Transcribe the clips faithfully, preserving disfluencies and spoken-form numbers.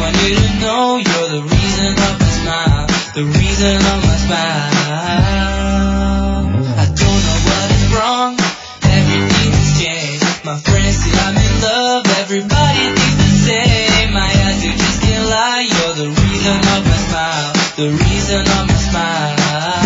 want you to know you're the reason of my smile, the reason of my smile. I don't know what is wrong, everything has changed. My friends say I'm in love, everybody thinks the same. My eyes, you just can't lie, you're the reason of my smile, the reason of my smile.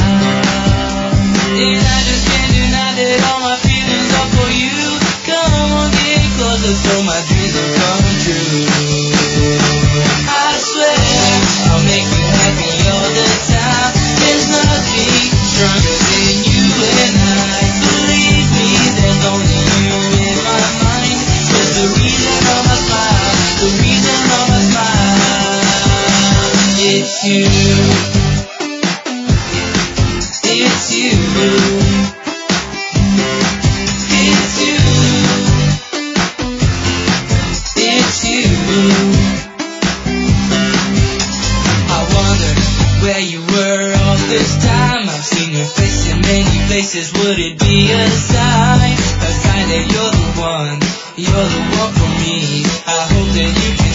And I just can't deny that all my feelings are for you. Come on, get closer so my dreams will come true. I swear I'll make you happy all the time. There's nothing stronger than you and I. Believe me, there's only you in my mind. You're the reason of my smile, the reason of my smile. It's you. It's you. It's you. It's you. I wonder where you were all this time. I've seen your face in many places. Would it be a sign? A sign that you're the one. You're the one for me. I hope that you can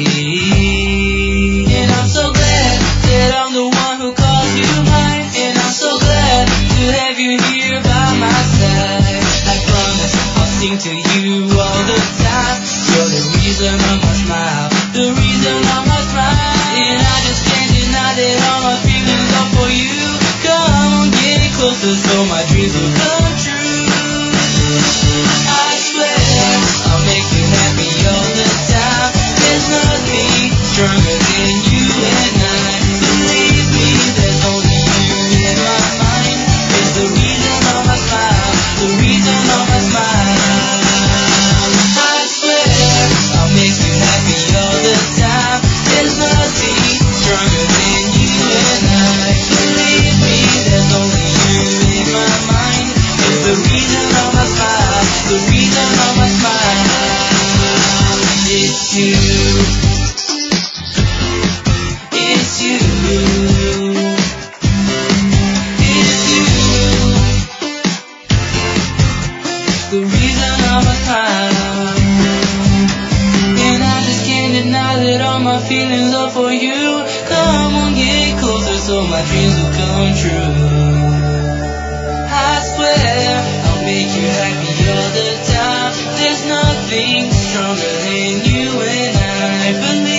see. And I'm so glad that I'm the one who calls you mine. And I'm so glad to have you here by my side. I promise I'll sing to you all the time. You're the reason of my smile, the reason of my smile. And I just can't deny that all my feelings are for you. Come on, get closer so my dreams will come true. I swear I'll make you happy all the time. There's nothing stronger than you and I. Believe me, there's only you in my mind. It's the reason of my smile, the reason of my smile. I swear I'll make you happy all the time. There's nothing stronger than you and I. Believe me, there's only you in my mind. It's the reason of my smile, the reason of my smile. It's you. It's you. It's you. The reason of my smile. And I just can't deny that all my feelings are for you. Come on, get closer so my dreams will come true. I swear I'll make you happy all the time. There's nothing stronger than you and I. Believe